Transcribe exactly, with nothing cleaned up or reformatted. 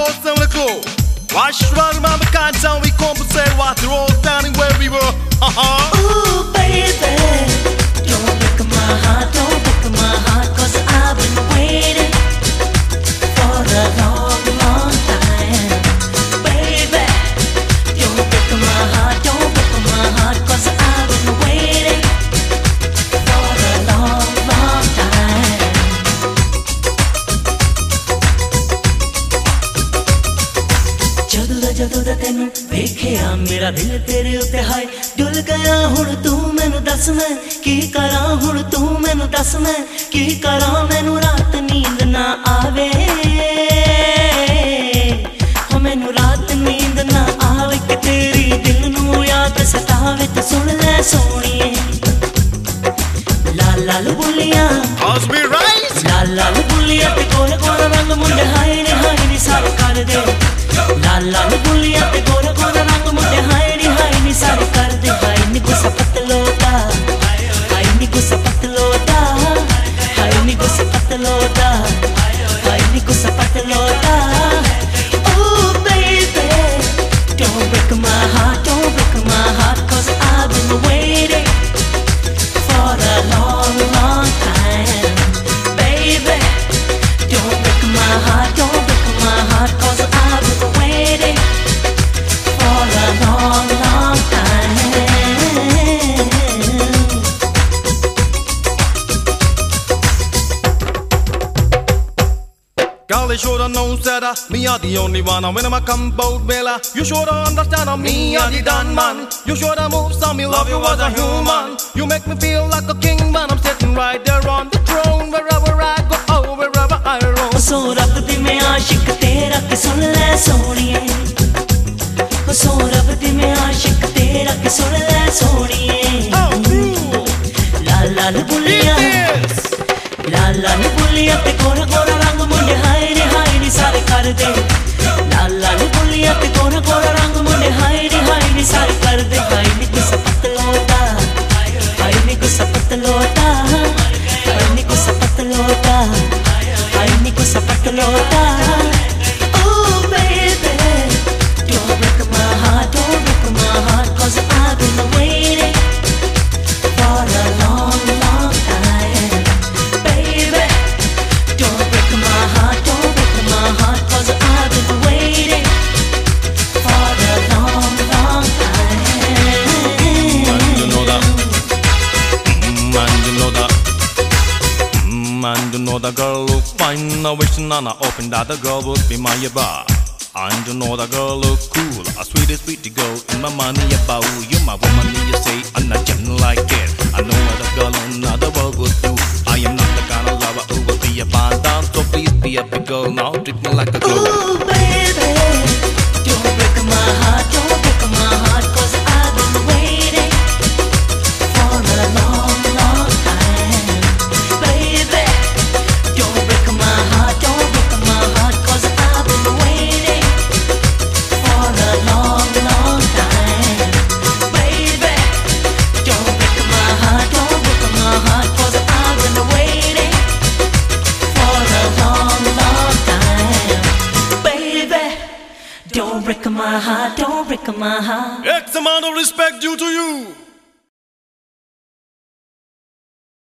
força na cor. Watch right around the canton, we compensate what they're all standing where we were. Ooh, baby, don't break my heart, don't break my heart, cause I've been waiting for a long, long time. Baby, don't break my heart, don't break my heart, cause I've been waiting for a long, long time. ਜਦੋਂ ਦਾ ਜਦੋਂ ਦਾ ਤੈਨੂੰ ਵੇਖਿਆ ਮੇਰਾ ਦਿਲ ਤੇਰੇ ਉੱਤੇ ਹਾਏ ਡੁੱਲ ਗਿਆ ਹੁਣ ਤੂੰ ਮੈਨੂੰ ਦੱਸ ਮੈਂ ਕੀ ਕਰਾਂ ਹੁਣ ਤੂੰ ਮੈਨੂੰ ਦੱਸ ਮੈਂ ਕੀ ਕਰਾਂ ਮੈਨੂੰ ਰਾਤ ਨੀਂਦ ਨਾ ਆਵੇ ਹੋ ਮੈਨੂੰ ਰਾਤ ਨੀਂਦ ਨਾ ਆਵੇ ਕਿ ਤੇਰੀ ਦਿਲ ਨੂੰ ਯਾਦ ਸਤਾਵੇ ਤੇ ਸੁਣ ਲੈ ਸੋਹਣੀਏ ਲਾਲ ਲਾਲ ਬੁੱਲੀਆਂ Cause we rise ਲਾਲ ਲਾਲ ਬੁੱਲੀਆਂ ਤੇ ਗੋਲ ਗੋਲ ਰੰਗ ਮੁੰਡੇ ਹਾਏ ਨੀ ਹਾਏ ਨੀ ਸਾਰੇ ਕਰਦੇ ਲਾਲ ਲਾਲ ਬੁੱਲੀਆਂ ਤੇ ਗੋਲ ਗੋਲ ਰੰਗ ਮੁੰਡੇ ਹਾਏ ਨੀ ਹਾਏ ਨੀ ਸਾਰੇ ਕਰਦੇ ਹਾਏ ਨੀ ਗੁੱਸਾ ਪਤਲੋਦਾ ਹਾਏ ਨੀ ਗੁੱਸਾ ਪਤਲੋਦਾ ਹਾਏ ਨੀ ਗੁੱਸਾ ਪਤਲੋਦਾ ਹਾਏ ਨੀ ਗੁੱਸਾ ਪਤਲੋਦਾ Oh baby, don't break my heart, don't break my heart, cause I've been waiting for a long, long time. Baby, don't break my heart, don't break my heart, cause I've been waiting for a long, long time. Golly, shoulda known that uh, me are the only one. And when I come bout Bella, you shoulda understand uh, me are the done man. You shoulda move some, me love you as a human. You make me feel like a king when I'm sitting right there on the throne. Wherever I go, oh, wherever I roam. सो रब दी मैं आशिक तेरा कि सुन ले सोनिए सो रब दी मैं आशिक तेरा कि सुन ले सोनिए लाल लाल बुलिया लाल लाल बुलिया ते गोरा गोरा रंग मुंडे हाय रे हाय नी सारे कर दे लाल लाल बुलिया ते गोरा गोरा रंग मुंडे हाय रे हाय नी सारे कर दे हाय नी गुस्सा पतलोदा हाय नी गुस्सा पतलोदा हाय नी गुस्सा पतलोदा हाय नी गुस्सा पतलोदा Oh baby, don't break my heart, don't break my heart, cause I've been waiting for a long, long time. Baby, don't break my heart, don't break my heart, cause I've been waiting for a long, long time. Man, you know that. Mm, man, you know that. Mm, and you know the girl look fine. I wish Nana opened that the girl would be my bar. And you know the girl look cool. A sweetie, sweetie girl in my money about. You're my woman, you say, I'm not just like it. I know what a girl in another world would do. I am not the kind of lover who will be a band down. So please be a big girl now, treat me like a girl. Ooh, baby, don't break my heart, don't break my heart, cause I've been waiting for a long, long time. Baby, don't break my heart, don't break my heart, cause I've been waiting for a long, long time. Baby, don't break my heart, don't break my heart, cause I've been waiting for a long, long time. Baby, don't break my heart, don't break my heart. X amount of respect due to you.